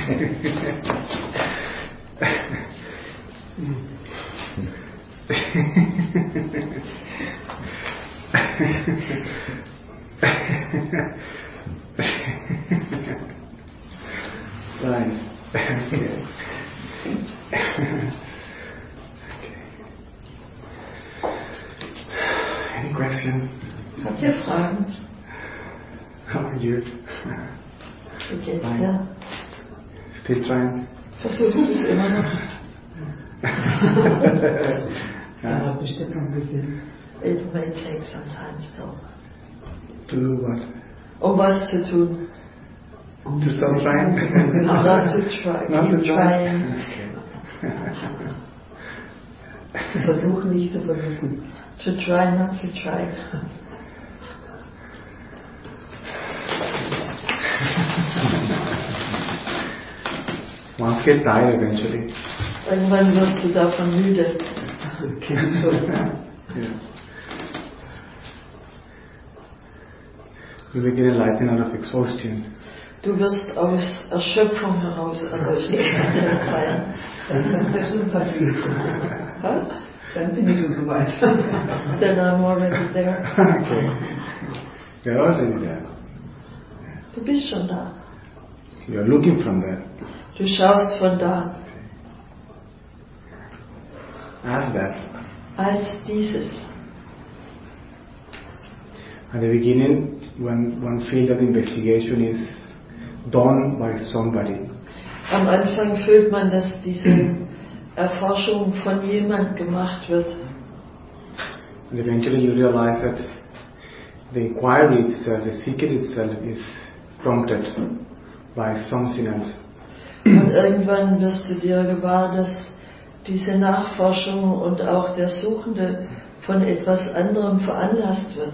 Right. Any question? Habt ihr Fragen? How are you? Wie geht's dir? Still trying? Versuchst du es immer noch? Ja, bestimmt noch ein bisschen. It may take some time still. To do what? Was zu tun? To stop trying? Not to try. Not Keep to try? trying. Zu versuchen, nicht zu versuchen. To try, not to try. Once get tired eventually. Irgendwann wirst du davon müde. Kenn ich schon. Yeah. You begin enlightened out of exhaustion. Du wirst aus Erschöpfung heraus erleuchtet sein. Dann bestimmt passiert. Dann bin ich schon soweit. Then I'm already there. Okay. You're already there. Du bist schon da. You're looking from there. Du schaust von da. As that. Als dieses. At the beginning, when one feels that investigation is done by somebody, Am Anfang fühlt man, dass diese Erforschung von jemand gemacht wird. and eventually you realize that the inquiry itself, the seeker itself, is prompted by something else. Und irgendwann wirst du dir gewahr, dass diese Nachforschung und auch der Suchende von etwas anderem veranlasst wird.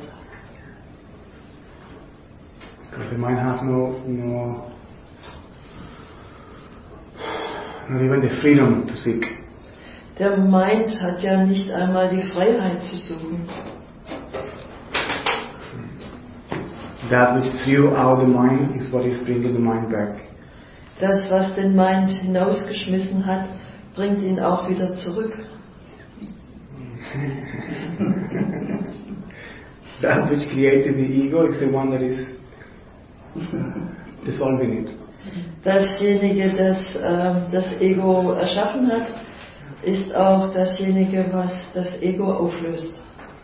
Because the mind has not even the freedom to seek. Der Mind hat ja nicht einmal die Freiheit zu suchen. That which threw out the mind is what is bringing the mind back. Das, was den Mind hinausgeschmissen hat, bringt ihn auch wieder zurück. That which created the ego is the one that is dissolving it. Dasjenige, das das Ego erschaffen hat, ist auch dasjenige, was das Ego auflöst.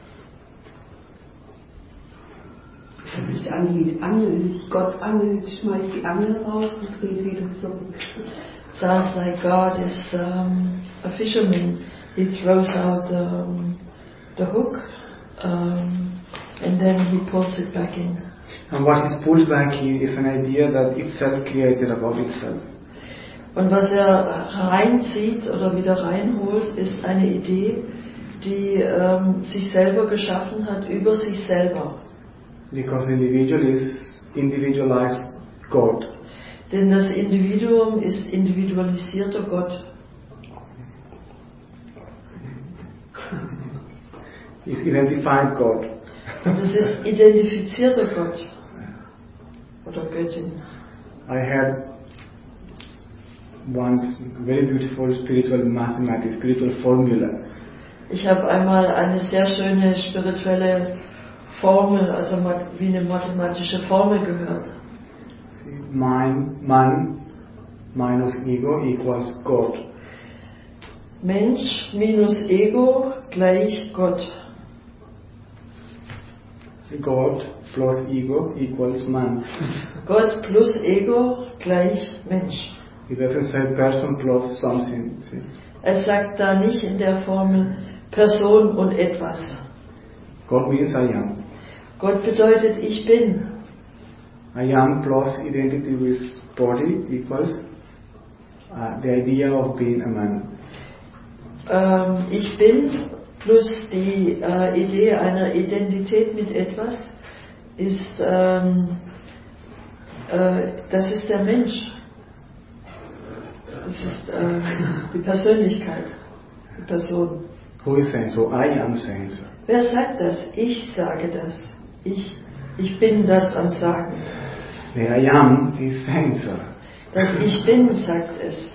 Das ist Angel. Gott angelt, schmeißt die Angel raus und dreht wieder zurück. Sounds like God is a fisherman. He throws out the hook and then he pulls it back in. And what is pulled back is an idea that itself created about itself. Und was reinzieht oder wieder reinholt, ist eine Idee, die sich selber geschaffen hat über sich selber. Because the individual is individualized God. Denn das Individuum ist individualisierter Gott. It's identified God. Und es ist identifizierter Gott. Oder Göttin. I had once a very beautiful spiritual mathematics, spiritual formula. Ich habe einmal eine sehr schöne spirituelle Formel, also wie eine mathematische Formel gehört. Man minus ego equals God. Mensch minus Ego gleich Gott. God plus ego equals man. Gott plus Ego gleich Mensch. It doesn't say person plus something. See? Es sagt da nicht in der Formel Person und etwas. God means I am. Gott bedeutet ich bin. I am plus identity with body equals the idea of being a man. Ich bin plus die Idee einer Identität mit etwas ist, das ist der Mensch. Das ist die Persönlichkeit, die Person. Who is saying so? I am saying so. Wer sagt das? Ich sage das. Ich bin das am Sagen. The I am is saying so. Das Ich Bin sagt es.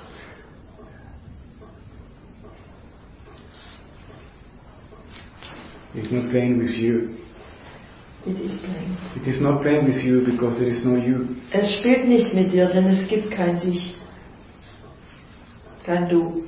It's not playing with you. It is playing. It is not playing with you because there is no you. Es spielt nicht mit dir, denn es gibt kein Dich. Kein Du.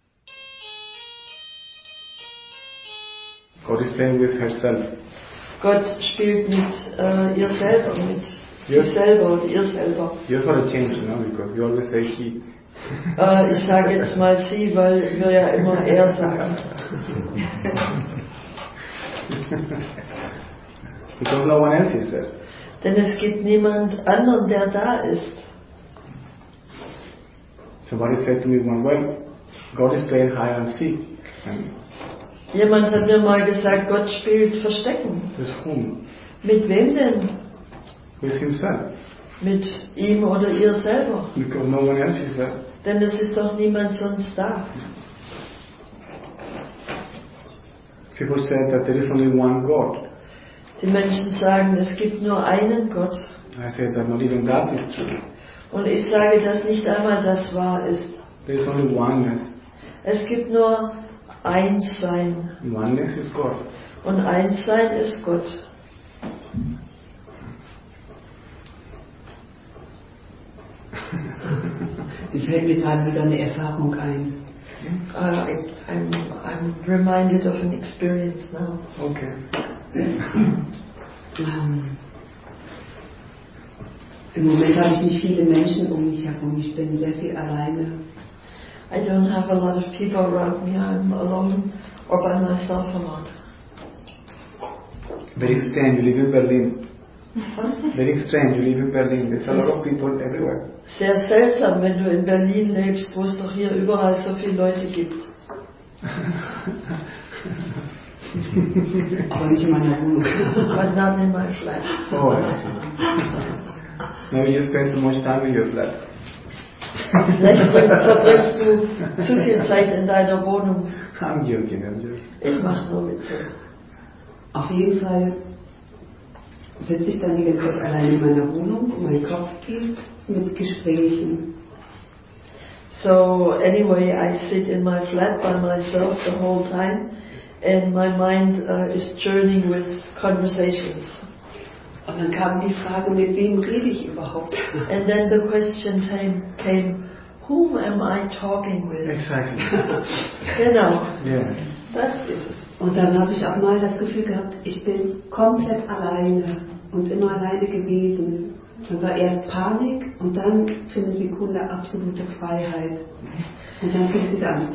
God is playing with herself. Gott spielt mit ihr selber, mit sich selber oder ihr selber. You have to change, because you always say he. Ich sage jetzt mal sie, weil wir ja immer er sagen. Because no one else is there. Denn es gibt niemand anderen, der da ist. Somebody said to me one, well, God is playing hide and seek. And Jemand hat mir mal gesagt, Gott spielt Verstecken. with whom? Mit wem denn? With himself. Mit ihm oder ihr selber. Because no one else is there. Denn es ist doch niemand sonst da. People said that there is only one God. Die Menschen sagen, es gibt nur einen Gott. I said that not even that is true. Und ich sage, dass nicht einmal das wahr ist. There is only oneness. Es gibt nur Einssein. Oneness is God. Und Einssein ist Gott. Mir fällt mir gerade wieder eine Erfahrung ein. I'm reminded of an experience now. Okay. Im Moment habe ich nicht viele Menschen um mich herum. Ich bin sehr viel alleine. I don't have a lot of people around me. I'm alone or by myself a lot. Very strange, you live in Berlin. Very strange, you live in Berlin. There's a lot of people everywhere. Sehr seltsam, wenn du in Berlin lebst, wo es doch hier überall so viele Leute gibt. Aber nicht in meiner Wohnung. But not in my flat. Oh, I see. Maybe you spend so much time in your flat. Vielleicht verbringst du zu viel Zeit in deiner Wohnung. I'm joking. Ich mache nur Witze. Auf jeden Fall sitze ich dann die ganze Zeit allein in meiner Wohnung und mein Kopf geht mit Gesprächen. So anyway, I sit in my flat by myself the whole time and my mind is journeying with conversations. Und dann kam die Frage, mit wem rede ich überhaupt? And then the question came, whom am I talking with? Exactly. Genau, Yeah. das ist es. Und dann habe ich auch mal das Gefühl gehabt, ich bin komplett alleine und immer alleine gewesen. Dann war erst Panik und dann für eine Sekunde absolute Freiheit. Und dann fing sie an.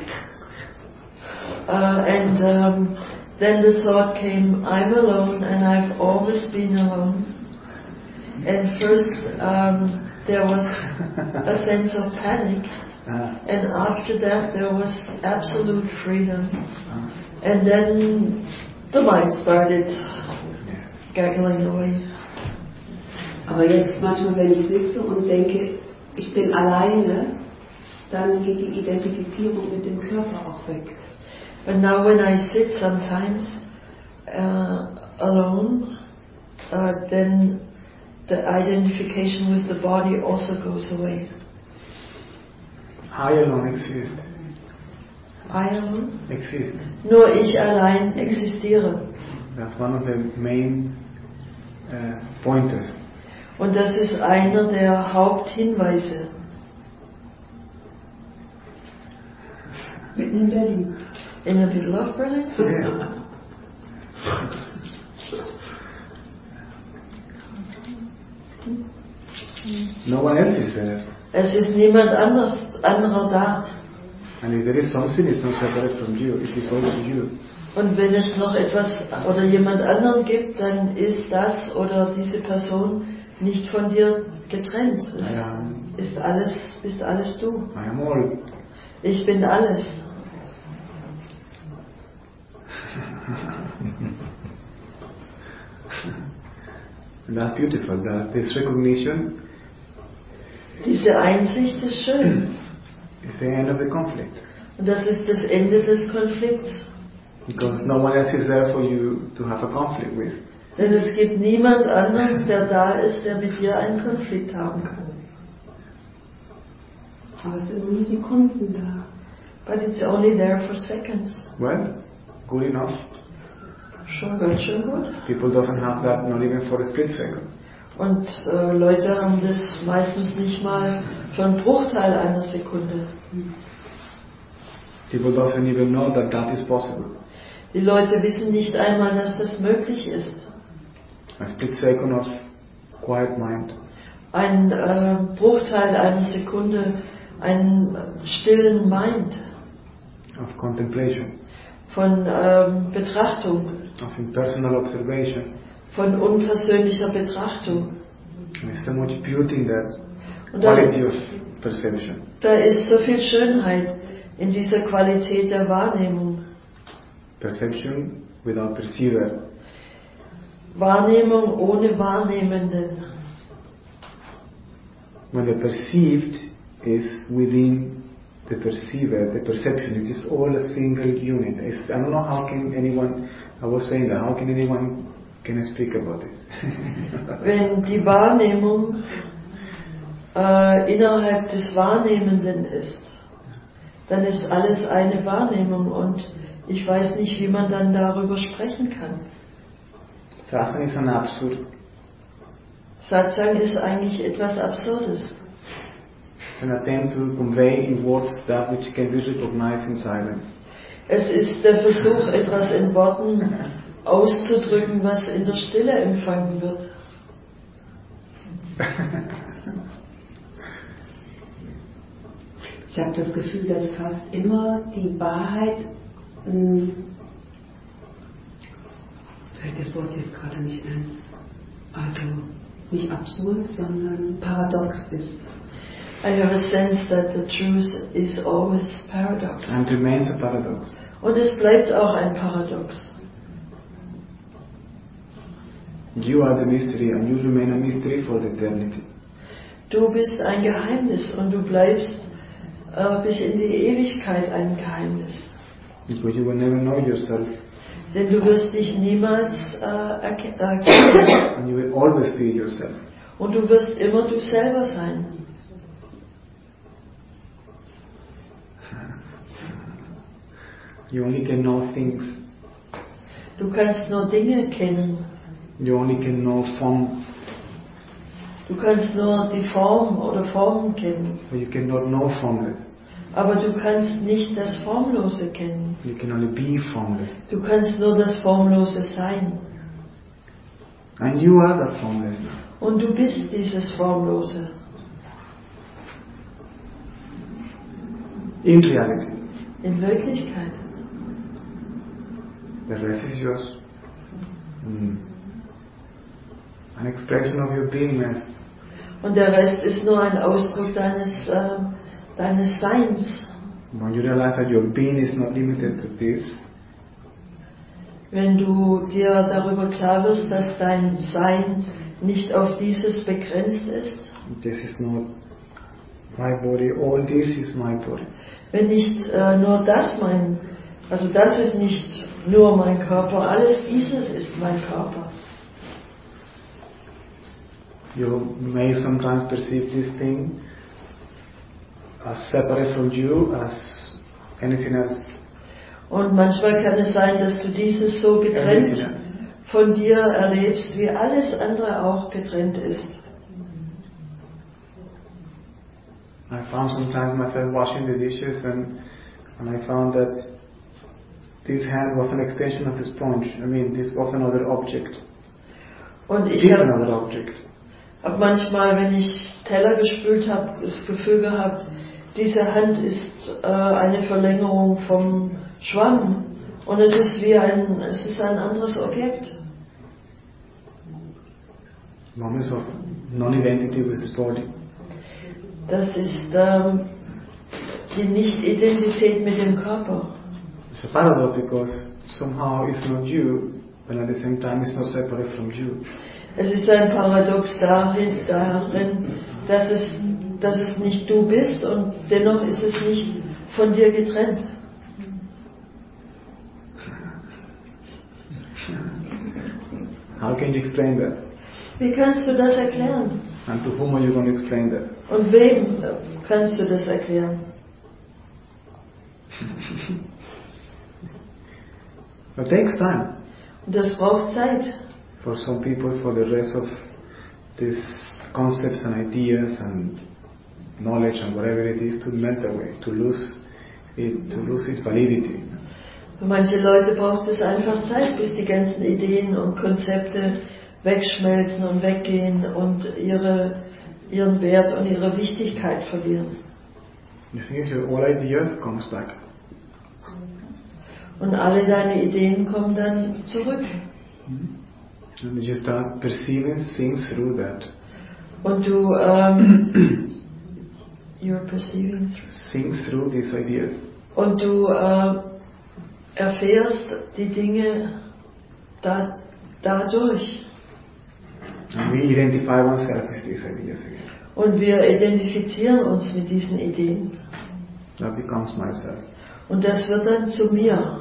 Then the thought came, I'm alone and I've always been alone. And first there was a sense of panic, and after that there was absolute freedom. And then the mind started gaggling away. Aber jetzt manchmal, wenn ich sitze und denke, ich bin alleine, dann geht die Identifizierung mit dem Körper auch weg. But now when I sit sometimes alone, then the identification with the body also goes away. I alone exist. I alone? Exist. Nur ich allein existiere. That's one of the main pointers. Und das ist einer der Haupthinweise. Mitten in Berlin. In the middle of Berlin? Yeah. No one else is there. Es ist niemand anderer da. And if there is something, it's not separate from you. It is also you. Und wenn es noch etwas oder jemand anderen gibt, dann ist das oder diese Person nicht von dir getrennt. Es bist alles du. I am all. Ich bin alles. And that's beautiful. This recognition Diese Einsicht ist schön. is the end of the conflict. Und das ist das Ende des Konflikts. Because no one else is there for you to have a conflict with. Denn es gibt niemand anderen, der da ist, der mit dir einen Konflikt haben kann. Aber es sind nur Sekunden da. but it's only there for seconds. Well, good enough. Schon gut, schon gut. People doesn't have that, not even for a split second. Und Leute haben das meistens nicht mal für einen Bruchteil einer Sekunde. People doesn't even know that that is possible. Die Leute wissen nicht einmal, dass das möglich ist. A split second of quiet mind. Ein Bruchteil einer Sekunde, einen stillen Mind Of contemplation. von Betrachtung, Of impersonal observation. von unpersönlicher Betrachtung. There's so much beauty in that Und quality of perception. da ist so viel Schönheit in dieser Qualität der Wahrnehmung. Perception without perceiver. Wahrnehmung ohne Wahrnehmenden. When the perceived is within the perceiver, the perception, it is all a single unit. I don't know how can anyone, I was saying that, how can anyone can speak about this? Wenn die Wahrnehmung innerhalb des Wahrnehmenden ist, dann ist alles eine Wahrnehmung und ich weiß nicht, wie man dann darüber sprechen kann. Satsang is an absurd. Satsang ist eigentlich etwas Absurdes. An attempt to convey in words that which can be recognized in silence. Es ist der Versuch, etwas in Worten auszudrücken, was in der Stille empfangen wird. Ich habe das Gefühl, dass fast immer die Wahrheit, fällt das Wort jetzt gerade nicht ein, also nicht absurd, sondern paradox ist. I have a sense that the truth is always paradox. And remains a paradox. Und es bleibt auch ein Paradox. You are the mystery and you remain a mystery for the eternity. Du bist ein Geheimnis und du bleibst bis in die Ewigkeit ein Geheimnis. Because you will never know yourself. Denn du wirst dich niemals erkennen. And you will always be yourself. Und du wirst immer du selber sein. You only can know things. Du kannst nur Dinge kennen. You only can know form. Du kannst nur die Form oder Formen kennen. But you cannot know formless. Aber du kannst nicht das Formlose kennen. You can only be formless. Du kannst nur das Formlose sein. And you are that formless. Und du bist dieses Formlose. In reality. In Wirklichkeit. The rest is just an expression of your beingness. Und der Rest ist nur ein Ausdruck deines Seins. When you realize that your being is not limited to this, Wenn du dir darüber klar wirst, dass dein Sein nicht auf dieses begrenzt ist. this is not my body, all this is my body. Wenn nicht nur das das ist nicht nur mein Körper, alles dieses ist mein Körper. You may sometimes perceive this thing as separate from you as anything else. Und manchmal kann es sein, dass du dieses so getrennt von dir erlebst, wie alles andere auch getrennt ist. I found sometimes myself washing the dishes and I found that this hand was an extension of the sponge. I mean, this was another object. Und ich This habe another object. manchmal, wenn ich Teller gespült habe, das Gefühl gehabt, diese Hand ist eine Verlängerung vom Schwamm und es ist ein anderes Objekt. Moments of non-identity with the body. Das ist die Nicht-Identität mit dem Körper. It's a paradox because somehow it's not you, but at the same time it's not separate from you. Es ist ein Paradox darin, dass es nicht du bist und dennoch ist es nicht von dir getrennt. How can you explain that? Wie kannst du das erklären? And to whom are you going to explain that? Und wem kannst du das erklären? It takes time. Und das braucht Zeit. For some people, for the rest of these concepts and ideas and knowledge and whatever it is to melt away, to lose its validity. Für manche Leute braucht es einfach Zeit, bis die ganzen Ideen und Konzepte wegschmelzen und weggehen und ihren Wert und ihre Wichtigkeit verlieren. The thing is, your all ideas comes back. Und alle deine Ideen kommen dann zurück. And you start perceiving things through that. Und du you're perceiving Things through these ideas. und du erfährst die Dinge dadurch. And we identify ourselves with these ideas again. Und wir identifizieren uns mit diesen Ideen. That becomes myself. Und das wird dann zu mir.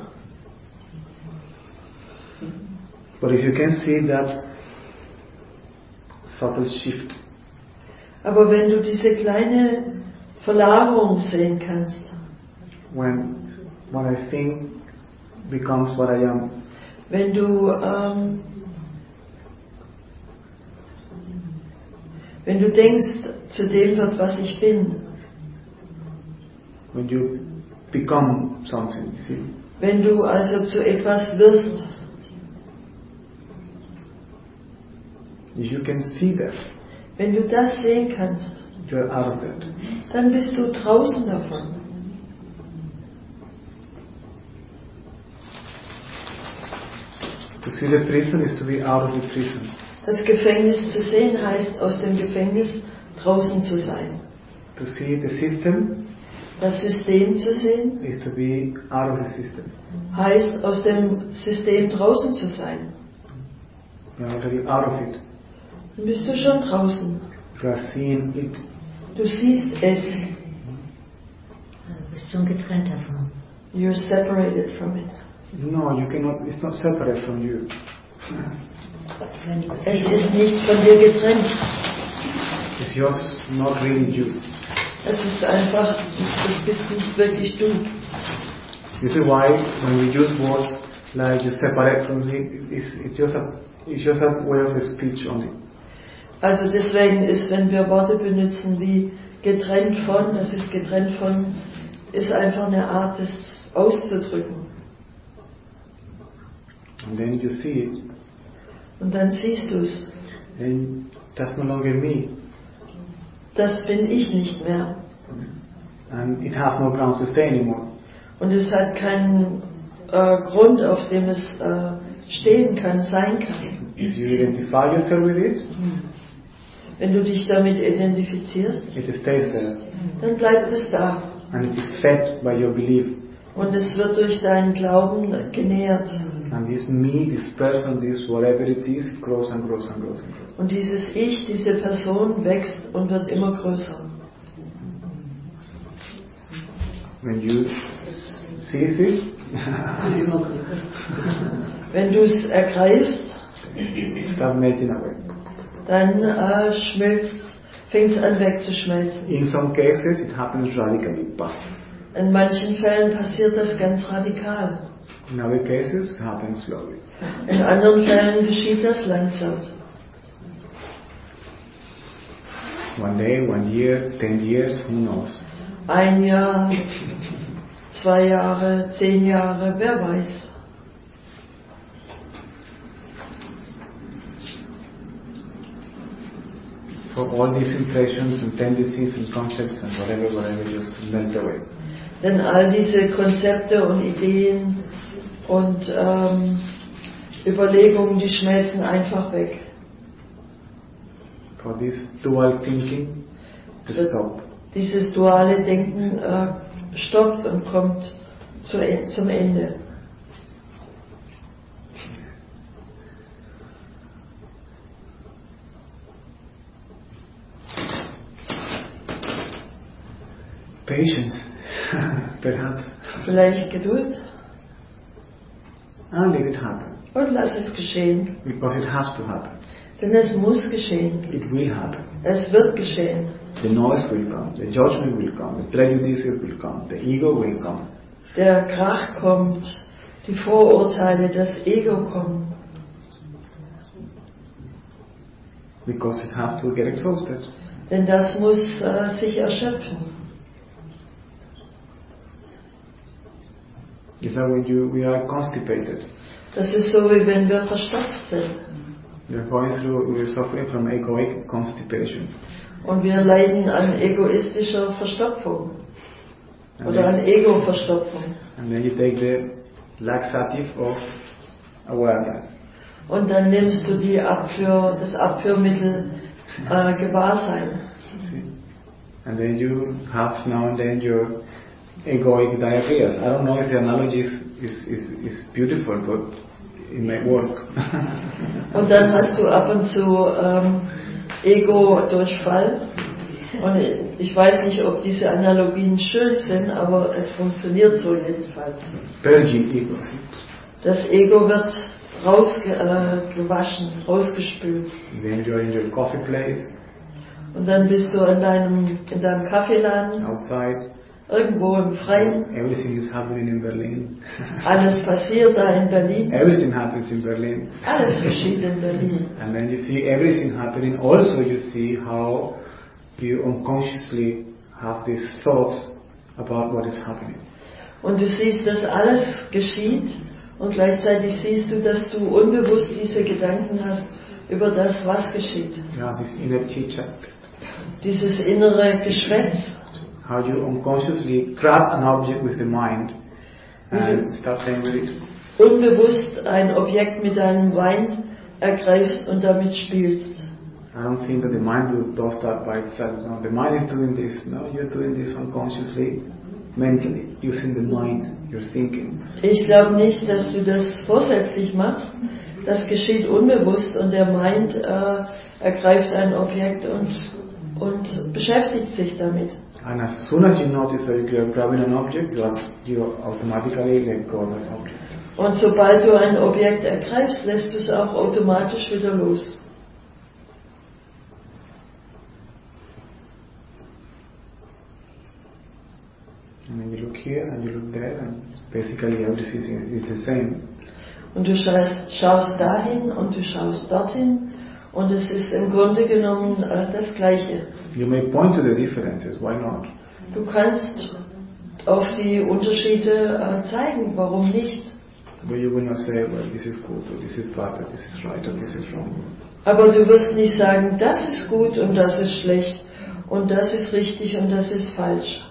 But if you can see that subtle shift, Aber wenn du diese kleine Verlagerung sehen kannst, when what I think becomes what I am, wenn du denkst, zu dem wird, was ich bin, when you become something, you see, wenn du also zu etwas wirst, if you can see that, wenn du das sehen kannst, you are out of that. dann bist du draußen davon. To see the prison is to be out of the prison. Das Gefängnis zu sehen heißt, aus dem Gefängnis draußen zu sein. To see the system Das System zu sehen is to be out of the system. heißt, aus dem System draußen zu sein. You are already out of it. Dann bist du schon draußen. You are seeing it. Du siehst es. Du bist schon getrennt davon. You're separated from it. No, you cannot. It's not separate from you. Wenn du Es ist nicht von dir getrennt. It's just not really you. Es ist einfach, das bist nicht wirklich du. You see why when we use words like you separate from it, it's just a way of speech only. Also deswegen ist, wenn wir Worte benutzen wie getrennt von, das ist getrennt von, ist einfach eine Art, das auszudrücken. And then you see it, Und dann siehst du es. and that's no longer me. Das bin ich nicht mehr. And it has no ground to stay anymore. Und es hat keinen Grund, auf dem es stehen kann, sein kann. If you identify yourself with it, Wenn du dich damit identifizierst, it stays there. dann bleibt es da. And it is fed by your belief. Und es wird durch deinen Glauben genährt. And this me, this person, this whatever it is, grows and grows and grows and grows. Und dieses Ich, diese Person wächst und wird immer größer. When you seize it, Wenn du es ergreifst, start melting away. dann fängt es an wegzuschmelzen. In some cases, it happens radically. But In manchen Fällen passiert das ganz radikal. in other cases, it happens slowly. In anderen Fällen geschieht das langsam. 1 day, 1 year, 10 years, who knows? 1 Jahr, 2 Jahre, 10 Jahre, wer weiß. For all these impressions and tendencies and concepts and whatever, just melt away. Denn all diese Konzepte und Ideen und Überlegungen, die schmelzen einfach weg. For this dual thinking to stop. Dieses duale Denken stoppt und kommt zum Ende. Patience, perhaps. Vielleicht Geduld And let it happen. und lass es geschehen. Because it has to happen. Denn es muss geschehen. It will happen. Es wird geschehen. The noise will come, the judgment will come, the prejudices will come, the ego will come. Der Krach kommt, die Vorurteile, das Ego kommt. Because it has to get exhausted. Denn das muss sich erschöpfen. It's like when we are constipated. Das ist so, wie wenn wir verstopft sind. We're suffering from egoic constipation. Und wir leiden an egoistischer Verstopfung. Oder an Ego-Verstopfung. And then you take the laxative of awareness. Und dann nimmst du das Abführmittel Gewahrsein. And then you have now and then your egoic diarrhea. I don't know if the analogy is beautiful, but it may work. Und dann hast du ab und zu Ego-Durchfall. Und ich weiß nicht, ob diese Analogien schön sind, aber es funktioniert so jedenfalls. Purging ego. Das Ego wird rausgewaschen, rausgespült. Then you are in your coffee place. Und dann bist du in deinem Kaffeeladen, outside, irgendwo im Freien. Everything is happening in Berlin. Alles passiert da in Berlin. Everything happens in Berlin. Alles geschieht in Berlin. And then you see everything happening. Also you see how you unconsciously have these thoughts about what is happening. Und du siehst, dass alles geschieht und gleichzeitig siehst du, dass du unbewusst diese Gedanken hast über das, was geschieht. Yeah, this inner chit-chat. Dieses innere Geschwätz. How you unconsciously grab an object with the mind and start playing with it. Unbewusst ein Objekt mit deinem Mind ergreifst und damit spielst. I don't think that the mind does that by itself. No, the mind is doing this. No, you're doing this unconsciously, mentally, using the mind. You're thinking. Ich glaube nicht, dass du das vorsätzlich machst. Das geschieht unbewusst und der Mind ergreift ein Objekt und beschäftigt sich damit. And as soon as you notice that you are grabbing an object, you automatically let go of that object. Und sobald du ein Objekt ergreifst, lässt du es auch automatisch wieder los. And then you look here and you look there, and basically everything is the same. Und du schaust dahin und du schaust dorthin und es ist im Grunde genommen das Gleiche. You may point to the differences, why not? Du kannst auf die Unterschiede zeigen, warum nicht? But you will not say, well, this is good, or this is bad, or this is right, or this is wrong. Aber du wirst nicht sagen, das ist gut und das ist schlecht und das ist richtig und das ist falsch.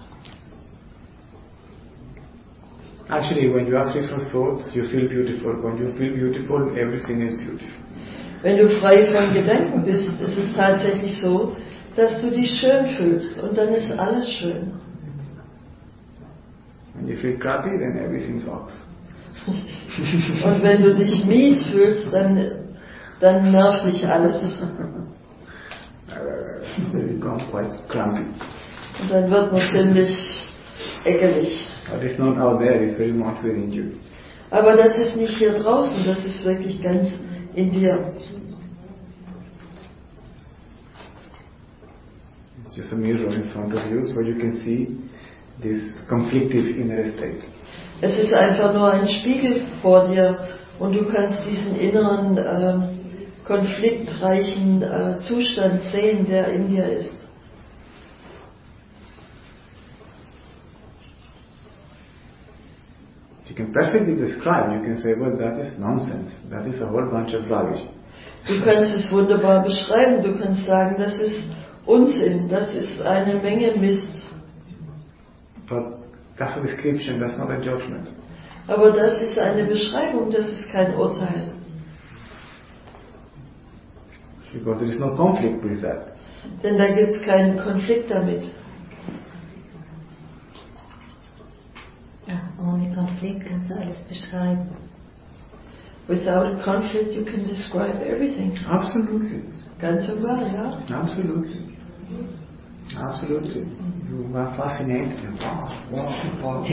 Actually, when you have different thoughts, you feel beautiful. When you feel beautiful, everything is beautiful. Wenn du frei von Gedanken bist, ist es tatsächlich so, dass du dich schön fühlst und dann ist alles schön. When you feel crappy, then everything sucks. Und wenn du dich mies fühlst, dann nervt dich alles. You become quite crampy. Und dann wird man ziemlich eckelig. But it's not out there, it's very much within you. Aber das ist nicht hier draußen, das ist wirklich ganz in dir. It's just a mirror in front of you, so you can see this conflictive inner state. Es ist einfach nur ein Spiegel vor dir und du kannst diesen inneren konfliktreichen Zustand sehen, der in dir ist. You can perfectly describe, you can say, well, that is nonsense, that is a whole bunch of rubbish. Du kannst es wunderbar beschreiben, du kannst sagen, das ist Unsinn, das ist eine Menge Mist. But that's a description, that's not a judgment. Aber das ist eine Beschreibung, das ist kein Urteil. Because there is no conflict with that. Denn da gibt es keinen Konflikt damit. Ja, ohne Konflikt kannst du alles beschreiben. Without a conflict you can describe everything. Absolutely. Ganz und wahr, ja. Absolutely. Absolutely. You are fascinated. Wow.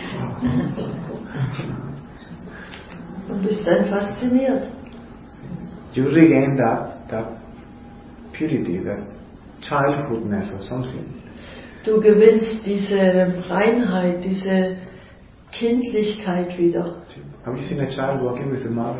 Und bist dann fasziniert. you regain that purity, that childhoodness or something. Du gewinnst diese Reinheit, diese Kindlichkeit wieder. Have you seen a child walking with a mother?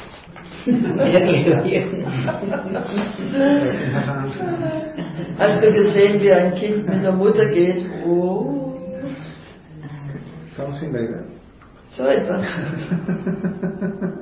Hast du gesehen, wie ein Kind mit der Mutter geht? Oh. Something like that. So etwas.